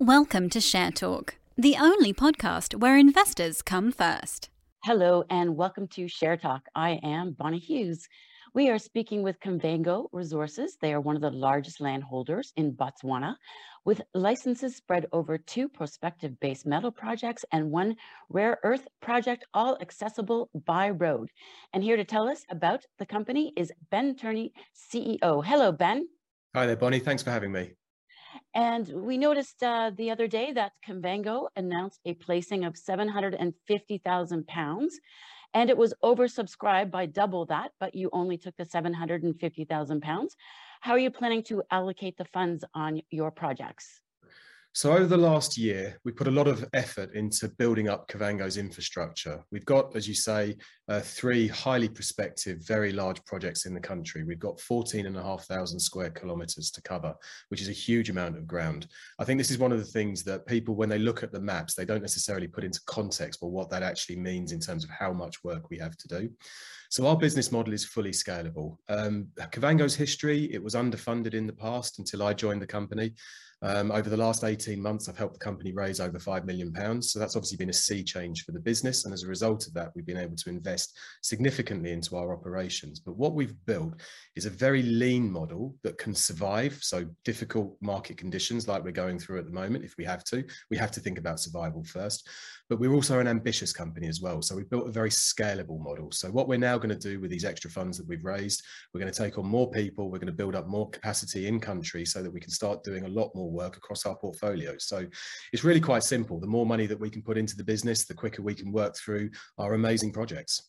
Welcome to Share Talk, the only podcast where investors come first. Hello and welcome to Share Talk. I am Bonnie Hughes. We are speaking with Kavango Resources. They are one of the largest landholders in Botswana, with licenses spread over 2 prospective base metal projects and 1 rare earth project, all accessible by road. And here to tell us about the company is Ben Turney, CEO. Hello, Ben. Hi there, Bonnie. Thanks for having me. And we noticed the other day that Kavango announced a placing of £750,000, and it was oversubscribed by double that, but you only took the £750,000. How are you planning to allocate the funds on your projects? So over the last year, we put a lot of effort into building up Kavango's infrastructure. We've got, as you say, 3 highly prospective, very large projects in the country. We've got 14,500 square kilometres to cover, which is a huge amount of ground. I think this is one of the things that people, when they look at the maps, they don't necessarily put into context for what that actually means in terms of how much work we have to do. So our business model is fully scalable. Kavango's history, it was underfunded in the past until I joined the company. Over the last 18 months, I've helped the company raise over £5 million. So that's obviously been a sea change for the business. And as a result of that, we've been able to invest significantly into our operations. But what we've built is a very lean model that can survive. So difficult market conditions like we're going through at the moment, if we have to think about survival first. But we're also an ambitious company as well. So we've built a very scalable model. So what we're now going to do with these extra funds that we've raised, we're going to take on more people. We're going to build up more capacity in country so that we can start doing a lot more work across our portfolio. So it's really quite simple. The more money that we can put into the business, the quicker we can work through our amazing projects.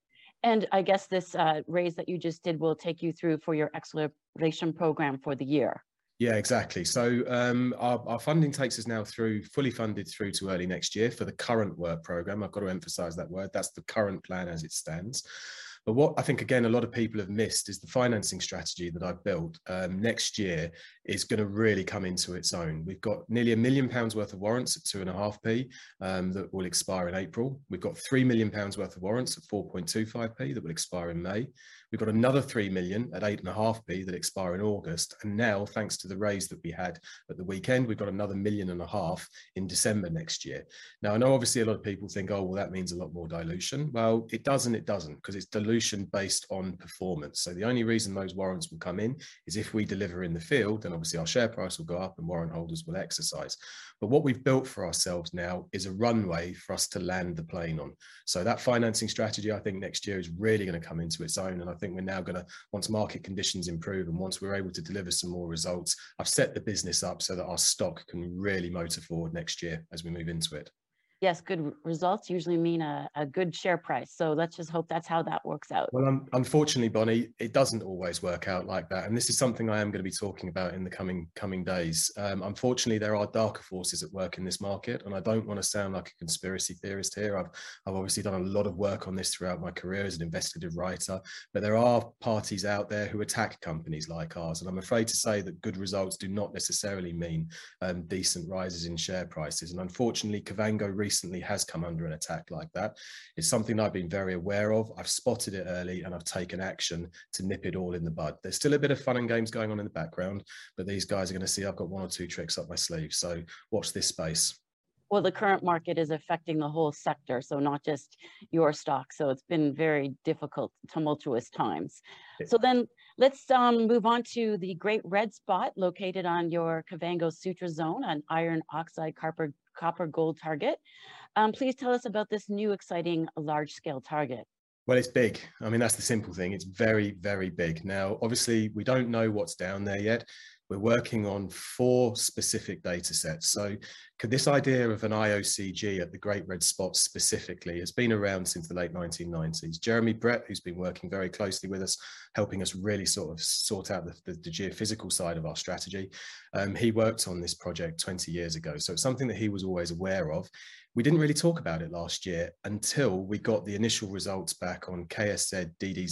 And I guess this raise that you just did will take you through for your acceleration program for the year. Yeah, exactly. So our funding takes us now fully funded through to early next year for the current work program. I've got to emphasize that word. That's the current plan as it stands. But what I think, again, a lot of people have missed is the financing strategy that I've built next year is going to really come into its own. We've got nearly £1 million worth of warrants at 2.5p that will expire in April. We've got £3 million worth of warrants at 4.25p that will expire in May. We've got another 3 million at 8.5p that expire in August. And now, thanks to the raise that we had at the weekend, we've got another 1.5 million in December next year. Now, I know obviously a lot of people think, oh, well, that means a lot more dilution. Well, it doesn't, because it's dilution based on performance. So the only reason those warrants will come in is if we deliver in the field, then obviously our share price will go up and warrant holders will exercise. But what we've built for ourselves now is a runway for us to land the plane on. So that financing strategy, I think next year is really going to come into its own. And I think we're now going to, once market conditions improve and once we're able to deliver some more results, I've set the business up so that our stock can really motor forward next year as we move into it. Yes, good results usually mean a good share price. So let's just hope that's how that works out. Well, unfortunately, Bonnie, it doesn't always work out like that. And this is something I am going to be talking about in the coming days. Unfortunately, there are darker forces at work in this market. And I don't want to sound like a conspiracy theorist here. I've obviously done a lot of work on this throughout my career as an investigative writer. But there are parties out there who attack companies like ours. And I'm afraid to say that good results do not necessarily mean decent rises in share prices. And unfortunately, Kavango recently has come under an attack like that. It's something I've been very aware of. I've spotted it early and I've taken action to nip it all in the bud. There's still a bit of fun and games going on in the background, but these guys are going to see I've got 1 or 2 tricks up my sleeve. So watch this space. Well, the current market is affecting the whole sector, so not just your stock. So it's been very difficult, tumultuous times. So then let's move on to the Great Red Spot located on your Kavango Suture Zone, an iron oxide copper gold target. Please tell us about this new exciting large-scale target. Well, it's big. I mean, that's the simple thing. It's very, very big. Now, obviously, we don't know what's down there yet. We're working on 4 specific data sets. So this idea of an IOCG at the Great Red Spot specifically has been around since the late 1990s. Jeremy Brett, who's been working very closely with us, helping us really sort of sort out the geophysical side of our strategy. He worked on this project 20 years ago. So it's something that he was always aware of. We didn't really talk about it last year until we got the initial results back on KSZ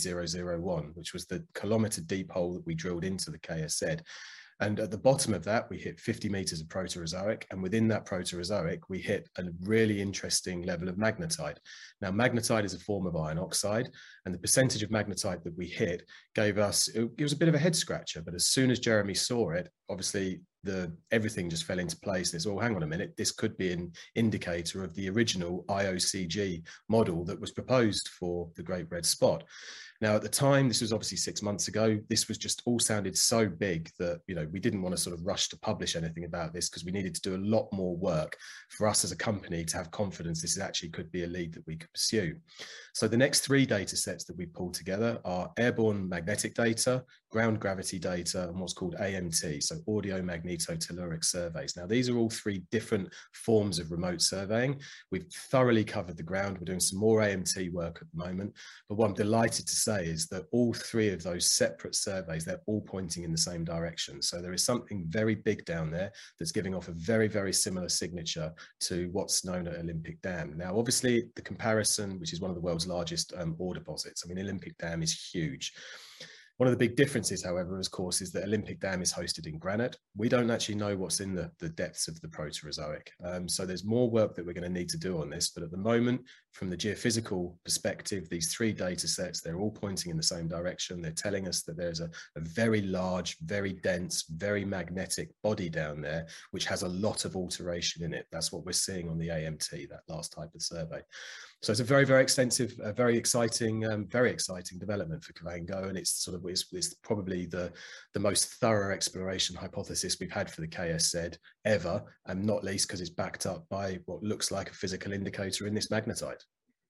DD001, which was the kilometre deep hole that we drilled into the KSZ. And at the bottom of that, we hit 50 meters of Proterozoic. And within that Proterozoic, we hit a really interesting level of magnetite. Now, magnetite is a form of iron oxide, and the percentage of magnetite that we hit gave us, it was a bit of a head scratcher, but as soon as Jeremy saw it, obviously everything just fell into place. There's, oh, hang on a minute, this could be an indicator of the original IOCG model that was proposed for the Great Red Spot. Now, at the time, this was obviously 6 months ago, this was just all sounded so big that, you know, we didn't want to sort of rush to publish anything about this because we needed to do a lot more work for us as a company to have confidence this actually could be a lead that we could pursue. So the next 3 data sets that we pulled together are airborne magnetic data, ground gravity data, and what's called AMT, so audio magnetotelluric surveys. Now, these are all 3 different forms of remote surveying. We've thoroughly covered the ground. We're doing some more AMT work at the moment, but what I'm delighted to say is that all 3 of those separate surveys, they're all pointing in the same direction. So there is something very big down there that's giving off a very, very similar signature to what's known at Olympic Dam. Now, obviously, the comparison, which is one of the world's largest ore deposits, I mean, Olympic Dam is huge. One of the big differences, however, of course, is that Olympic Dam is hosted in granite. We don't actually know what's in the depths of the Proterozoic. So there's more work that we're going to need to do on this. But at the moment, from the geophysical perspective, these 3 data sets, they're all pointing in the same direction. They're telling us that there's a very large, very dense, very magnetic body down there, which has a lot of alteration in it. That's what we're seeing on the AMT, that last type of survey. So it's a very, very extensive, very exciting development for Kavango, and it's sort of it's probably the most thorough exploration hypothesis we've had for the KSZ ever, and not least because it's backed up by what looks like a physical indicator in this magnetite.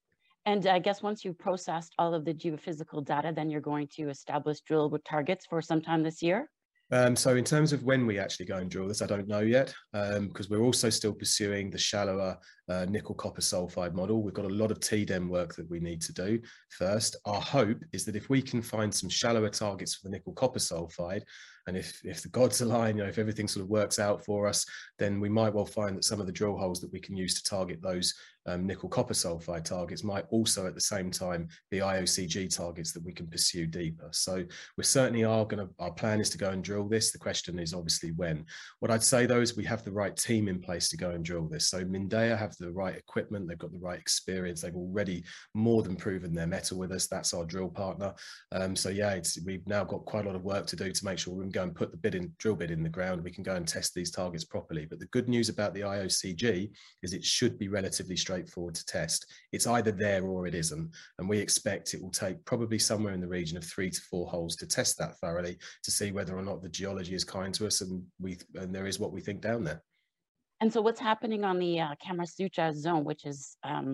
And I guess once you've processed all of the geophysical data, then you're going to establish drill targets for sometime this year? So in terms of when we actually go and drill this, I don't know yet, because we're also still pursuing the shallower nickel copper sulfide model. We've got a lot of TDEM work that we need to do first. Our hope is that if we can find some shallower targets for the nickel copper sulfide, and if the gods align, you know, if everything sort of works out for us, then we might well find that some of the drill holes that we can use to target those nickel copper sulfide targets might also at the same time be IOCG targets that we can pursue deeper. So we certainly are our plan is to go and drill this. The question is obviously when. What I'd say though is we have the right team in place to go and drill this. So Mindeya have the right equipment, they've got the right experience, they've already more than proven their mettle with us. That's our drill partner. So yeah, we've now got quite a lot of work to do to make sure we can go and put the drill bit in the ground. We can go and test these targets properly. But the good news about the IOCG is it should be relatively straightforward to test. It's either there or it isn't. And we expect it will take probably somewhere in the region of 3 to 4 holes to test that thoroughly to see whether or not the geology is kind to us and there is what we think down there. And so what's happening on the Kamarasutra zone, which is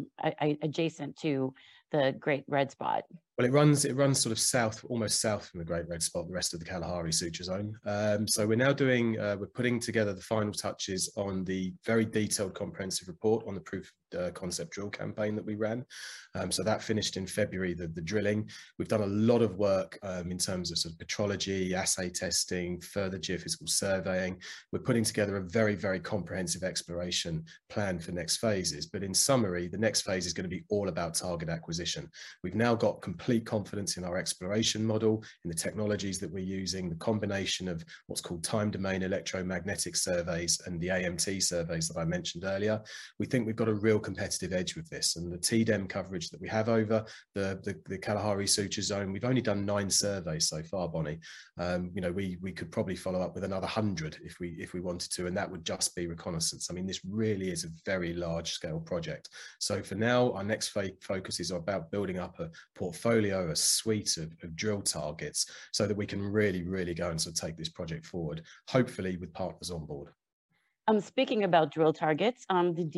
adjacent to the Great Red Spot? Well, it runs sort of south, almost south from the Great Red Spot, the rest of the Kalahari Suture Zone. So we're now we're putting together the final touches on the very detailed comprehensive report on the proof concept drill campaign that we ran. So that finished in February, the drilling. We've done a lot of work in terms of sort of petrology, assay testing, further geophysical surveying. We're putting together a very, very comprehensive exploration plan for next phases. But in summary, the next phase is going to be all about target acquisition. We've now got complete confidence in our exploration model, in the technologies that we're using, the combination of what's called time domain electromagnetic surveys and the AMT surveys that I mentioned earlier. We think we've got a real competitive edge with this, and the TDEM coverage that we have over the Kalahari Suture Zone, we've only done 9 surveys so far, Bonnie. You know, we could probably follow up with another 100 if we wanted to, and that would just be reconnaissance. I mean, this really is a very large scale project. So for now, our next focus is about building up a portfolio, a suite of drill targets, so that we can really, really go and sort of take this project forward, hopefully with partners on board. Speaking about drill targets, the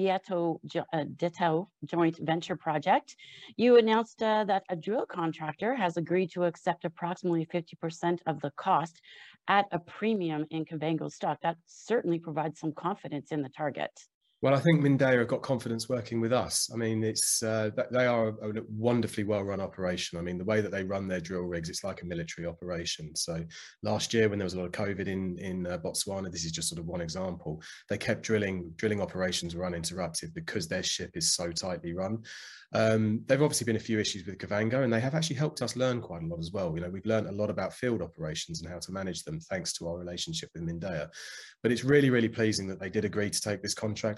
Ditto joint venture project, you announced that a drill contractor has agreed to accept approximately 50% of the cost at a premium in Kavango stock. That certainly provides some confidence in the target. Well, I think Mindeya have got confidence working with us. I mean, they are a wonderfully well-run operation. I mean, the way that they run their drill rigs, it's like a military operation. So last year, when there was a lot of COVID in Botswana, this is just sort of one example. They kept drilling operations were uninterrupted because their ship is so tightly run. There've obviously been a few issues with Kavango, and they have actually helped us learn quite a lot as well. You know, we've learned a lot about field operations and how to manage them thanks to our relationship with Mindeya. But it's really, really pleasing that they did agree to take this contract. I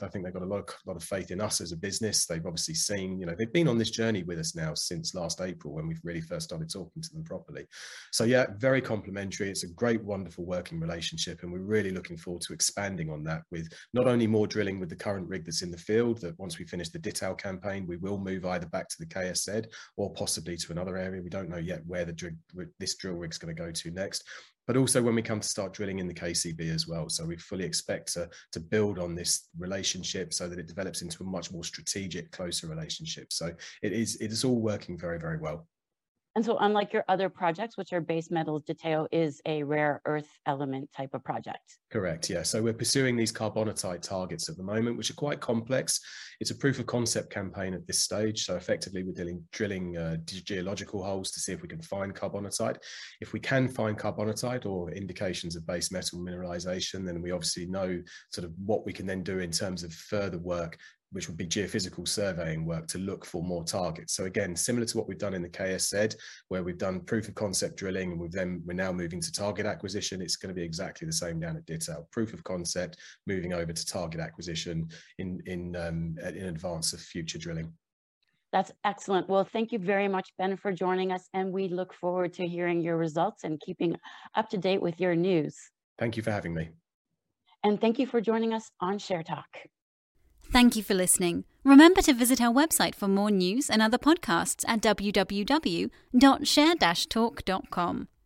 think they've got a lot of faith in us as a business. They've obviously seen, they've been on this journey with us now since last April when we've really first started talking to them properly. So yeah, very complimentary. It's a great, wonderful working relationship, and we're really looking forward to expanding on that with not only more drilling with the current rig that's in the field, that once we finish the Ditau campaign, we will move either back to the KSZ or possibly to another area. We don't know yet where this drill rig's going to go to next. But also when we come to start drilling in the KCB as well. So we fully expect to build on this relationship so that it develops into a much more strategic, closer relationship. So it is all working very, very well. And so unlike your other projects, which are base metals, Ditau is a rare earth element type of project. Correct, yeah. So we're pursuing these carbonatite targets at the moment, which are quite complex. It's a proof of concept campaign at this stage. So effectively we're drilling geological holes to see if we can find carbonatite. If we can find carbonatite or indications of base metal mineralization, then we obviously know sort of what we can then do in terms of further work, which would be geophysical surveying work to look for more targets. So again, similar to what we've done in the KSZ, where we've done proof of concept drilling and we're now moving to target acquisition, it's going to be exactly the same down at Ditau. Proof of concept, moving over to target acquisition in advance of future drilling. That's excellent. Well, thank you very much, Ben, for joining us, and we look forward to hearing your results and keeping up to date with your news. Thank you for having me. And thank you for joining us on Share Talk. Thank you for listening. Remember to visit our website for more news and other podcasts at www.share-talk.com.